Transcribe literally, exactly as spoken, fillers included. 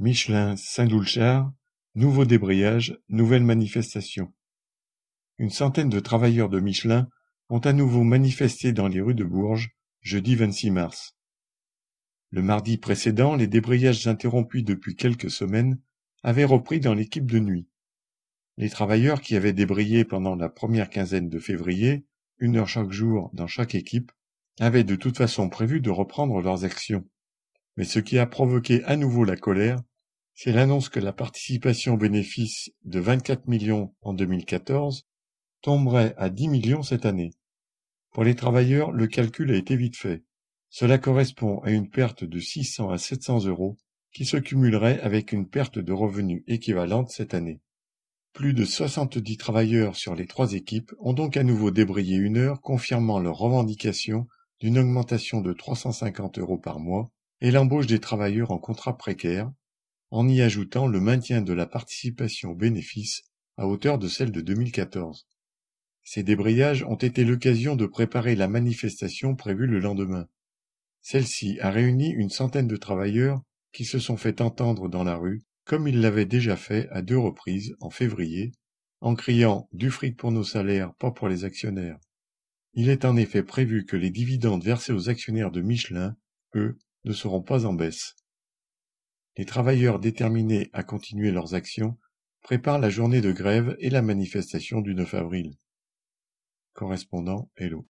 Michelin Saint-Doulchard, nouveau débrayage, nouvelle manifestation. Une centaine de travailleurs de Michelin ont à nouveau manifesté dans les rues de Bourges, jeudi vingt-six mars. Le mardi précédent, les débrayages interrompus depuis quelques semaines avaient repris dans l'équipe de nuit. Les travailleurs qui avaient débrayé pendant la première quinzaine de février, une heure chaque jour dans chaque équipe, avaient de toute façon prévu de reprendre leurs actions. Mais ce qui a provoqué à nouveau la colère, c'est l'annonce que la participation au bénéfice de vingt-quatre millions en deux mille quatorze tomberait à dix millions cette année. Pour les travailleurs, le calcul a été vite fait. Cela correspond à une perte de six cents à sept cents euros qui se cumulerait avec une perte de revenus équivalente cette année. Plus de soixante-dix travailleurs sur les trois équipes ont donc à nouveau débrayé une heure, confirmant leur revendication d'une augmentation de trois cent cinquante euros par mois et l'embauche des travailleurs en contrat précaire, en y ajoutant le maintien de la participation au bénéfice à hauteur de celle de deux mille quatorze. Ces débrayages ont été l'occasion de préparer la manifestation prévue le lendemain. Celle-ci a réuni une centaine de travailleurs qui se sont fait entendre dans la rue, comme ils l'avaient déjà fait à deux reprises en février, en criant « Du fric pour nos salaires, pas pour les actionnaires ». Il est en effet prévu que les dividendes versés aux actionnaires de Michelin, eux, ne seront pas en baisse. Les travailleurs déterminés à continuer leurs actions préparent la journée de grève et la manifestation du neuf avril. Correspondant Hello.